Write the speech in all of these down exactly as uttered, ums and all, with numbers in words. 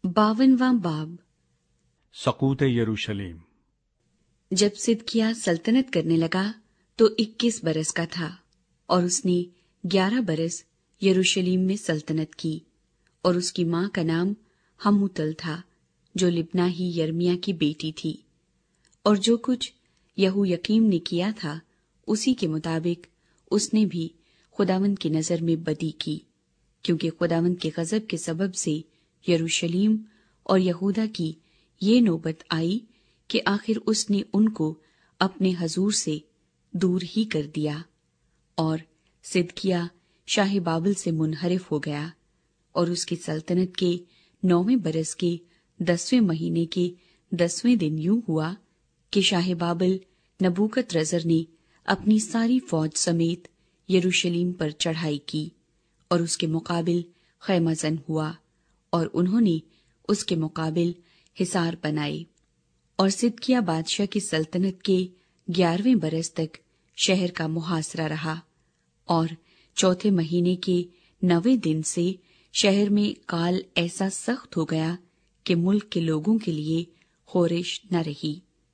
बावनवां बाब। सकूत यरूशलेम। जब सिदकिय्याह सल्तनत करने लगा तो इक्कीस बरस का था और उसने ग्यारह बरस यरूशलेम में सल्तनत की। और उसकी माँ का नाम हम्मुतल था, जो लिब्ना ही यर्मिया की बेटी थी। और जो कुछ यहोयकीम ने किया था उसी के मुताबिक उसने भी खुदावंद की नजर में बदी की, क्योंकि खुदावंद के गजब के सबब से यरूशलेम और यहूदा की ये नौबत आई कि आखिर उसने उनको अपने हजूर से दूर ही कर दिया। और सिदकिय्याह शाह बाबिल से मुनहरिफ हो गया। और उसकी सल्तनत के नौवें बरस के दसवें महीने के दसवें दिन यूं हुआ कि शाह बाबिल नबूकदरज्जर ने अपनी सारी फौज समेत यरूशलेम पर चढ़ाई की और उसके मुकाबिल खैमजन हुआ, और उन्होंने उसके मुकाबिल हिसार बनाए। और सिदकिय्याह बादशाह की सल्तनत के ग्यारहवें बरस तक शहर का मुहासरा रहा। और चौथे महीने के नवे दिन से शहर में काल ऐसा सख्त हो गया कि मुल्क के लोगों के लिए खोरिश न रही।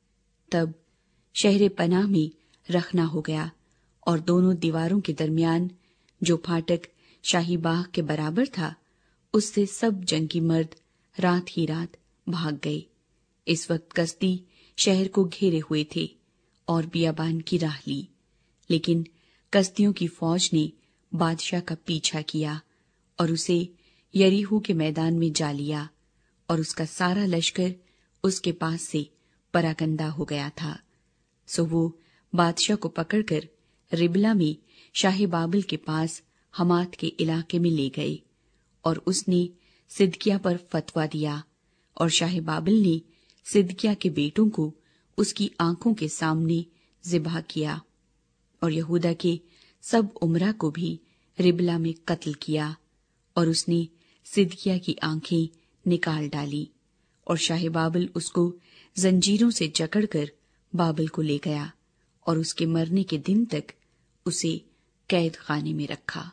तब शहर पनाह में रखना हो गया, और दोनों दीवारों के दरमियान जो फाटक शाही बाग के बराबर था, उससे सब जंगी मर्द रात ही रात भाग गए। इस वक्त कसदी शहर को घेरे हुए थे और बियाबान की राह ली, लेकिन कसदियों की फौज ने बादशाह का पीछा किया और उसे यरीहो के मैदान में जा लिया, और उसका सारा लश्कर उसके पास से पराकंदा हो गया था। सो वो बादशाह को पकड़कर रिबला में शाह बाबिल के पास हमात के इलाके में ले गए, और उसने सिदकिय्याह पर फतवा दिया। और शाह बाबिल ने सिदकिय्याह के बेटों को उसकी आंखों के सामने ज़िबह किया, और यहूदा के सब उमरा को भी रिबला में कत्ल किया। और उसने सिदकिय्याह की आंखें निकाल डाली, और शाह बाबिल उसको जंजीरों से जकड़कर बाबिल को ले गया, और उसके मरने के दिन तक उसे कैद खाने में रखा।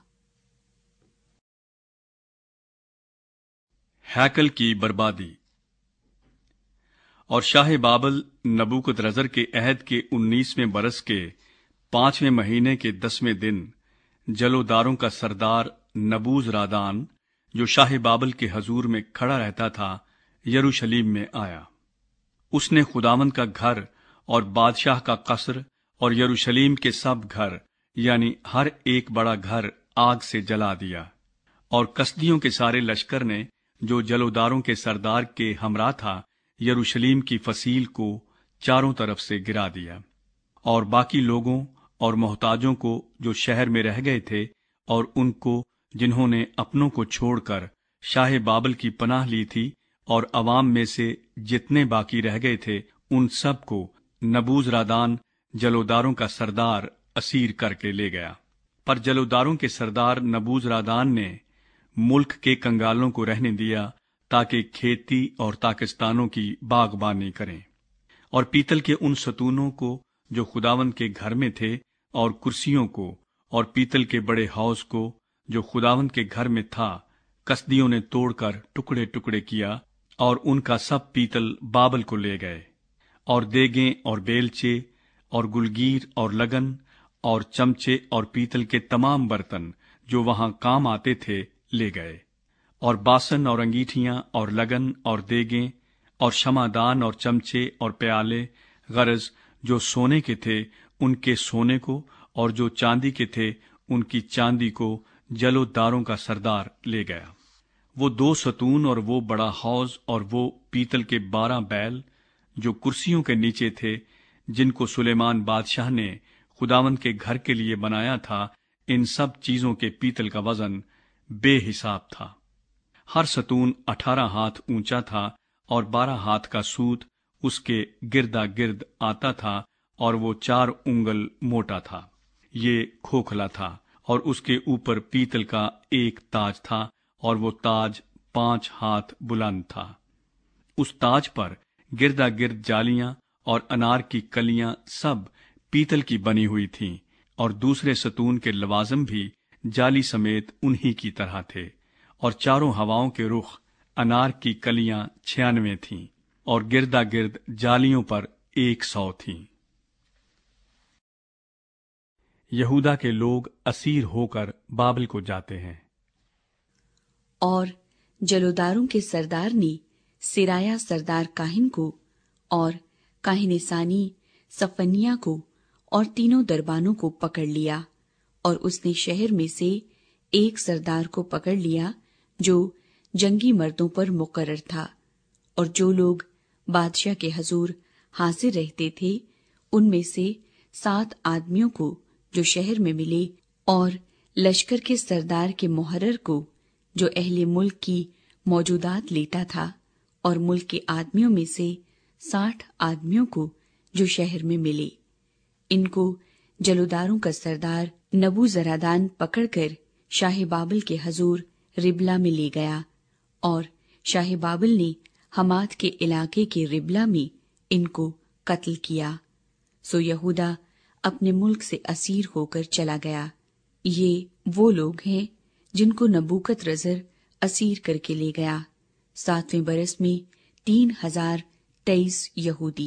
हैकल की बर्बादी। और शाह बाबिल नबूकदरज्जर के अहद के उन्नीसवें बरस के पांचवें महीने के दसवें दिन जलोदारों का सरदार नबूजरादान, जो शाह बाबिल के हजूर में खड़ा रहता था, यरूशलेम में आया। उसने खुदावंद का घर और बादशाह का कसर और यरूशलेम के सब घर, यानी हर एक बड़ा घर, आग से जला दिया। और कसदियों के सारे लश्कर ने, जो जलोदारों के सरदार के हमरा था, यरूशलेम की फसील को चारों तरफ से गिरा दिया। और बाकी लोगों और मोहताजों को जो शहर में रह गए थे, और उनको जिन्होंने अपनों को छोड़कर शाह बाबिल की पनाह ली थी, और अवाम में से जितने बाकी रह गए थे, उन सब को नबूजरादान जलोदारों का सरदार असीर करके ले गया। पर जलोदारों के सरदार नबूजरादान ने मुल्क के कंगालों को रहने दिया, ताकि खेती और ताकिस्तानों की बागबानी करें। और पीतल के उन सतूनों को जो खुदावंद के घर में थे, और कुर्सियों को, और पीतल के बड़े हौज को जो खुदावंद के घर में था, कसदियों ने तोड़कर टुकड़े टुकड़े किया, और उनका सब पीतल बाबल को ले गए। और देगें और बेलचे और गुलगीर और लगन और चमचे और पीतल के तमाम बर्तन जो वहां काम आते थे ले गए। और बासन और अंगीठियां और लगन और देगें और शमादान और चमचे और प्याले, गरज जो सोने के थे उनके सोने को, और जो चांदी के थे उनकी चांदी को जलोदारों का सरदार ले गया। वो दो सतून और वो बड़ा हौज और वो पीतल के बारह बैल जो कुर्सियों के नीचे थे, जिनको सुलेमान बादशाह ने खुदावंद के घर के लिए बनाया था, इन सब चीजों के पीतल का वजन बेहिसाब था। हर सतून अठारह हाथ ऊंचा था, और बारह हाथ का सूत उसके गिरदा गिर्द आता था, और वो चार उंगल मोटा था। ये खोखला था, और उसके ऊपर पीतल का एक ताज था, और वो ताज पांच हाथ बुलंद था। उस ताज पर गिरदा गिर्द जालियां और अनार की कलियां सब पीतल की बनी हुई थीं, और दूसरे सतून के लवाजम भी जाली समेत उन्हीं की तरह थे। और चारों हवाओं के रुख انار کی کلیاں چھیانوے تھیں اور گردا گرد جالیوں پر ایک سو تھیں۔ یہودا کے لوگ اسیر ہو کر بابل کو جاتے ہیں۔ اور جلوداروں کے سردار نے سرایا سردار کاہن کو اور کاہن ثانی صفنیہ کو اور تینوں دربانوں کو پکڑ لیا، اور اس نے شہر میں سے ایک سردار کو پکڑ لیا جو جنگی مردوں پر مقرر تھا، اور جو لوگ بادشاہ کے حضور حاضر رہتے تھے ان میں سے سات آدمیوں کو جو شہر میں ملے، اور لشکر کے سردار کے محرر کو جو اہل ملک کی موجودات لیتا تھا، اور ملک کے آدمیوں میں سے ساٹھ آدمیوں کو جو شہر میں ملے۔ ان کو جلوداروں کا سردار نبوزرادان پکڑ کر شاہ بابل کے حضور ربلا میں لے گیا، اور شاہ بابل نے حمات کے علاقے کے ربلا میں ان کو قتل کیا۔ سو یہودا اپنے ملک سے اسیر ہو کر چلا گیا۔ یہ وہ لوگ ہیں جن کو نبوکت رزر اسیر کر کے لے گیا۔ ساتویں برس میں تین ہزار تیئیس یہودی۔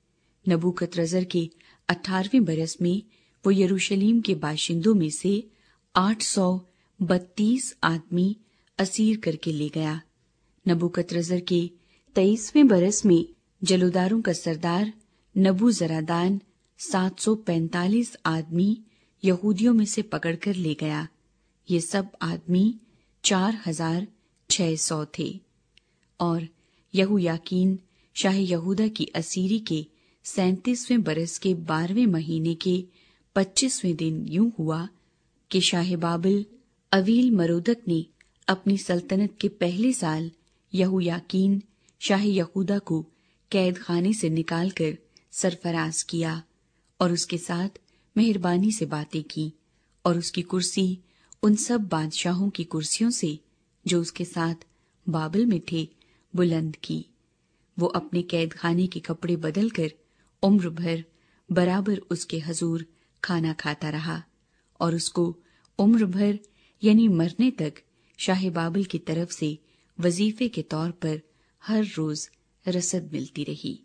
نبوکت رزر کے اٹھارہویں برس میں وہ یروشلیم کے باشندوں میں سے آٹھ سو بتیس آدمی اسیر کر کے لے گیا۔ نبوکت رزر کے تیئیسویں برس میں جلوداروں کا سردار نبوزرادان سات سو پینتالیس آدمی یہودیوں میں سے پکڑ کر لے گیا۔ یہ سب آدمی چار ہزار چھ سو تھے۔ اور یہویاکین شاہ یہودا کی اسیری کے سینتیسویں برس کے بارہویں مہینے کے پچیسویں دن یوں ہوا کہ شاہ بابل اویل مرودک نے اپنی سلطنت کے پہلے سال یہویاکین شاہ یہودا کو قید خانے سے نکال کر سرفراز کیا، اور اس کے ساتھ مہربانی سے باتیں کی، اور اس کی کرسی ان سب بادشاہوں کی کرسیوں سے جو اس کے ساتھ بابل میں تھے بلند کی۔ وہ اپنے قید خانے کے کپڑے بدل کر عمر بھر برابر اس کے حضور کھانا کھاتا رہا، اور اس کو عمر بھر یعنی مرنے تک شاہ بابل کی طرف سے وظیفے کے طور پر ہر روز رسد ملتی رہی۔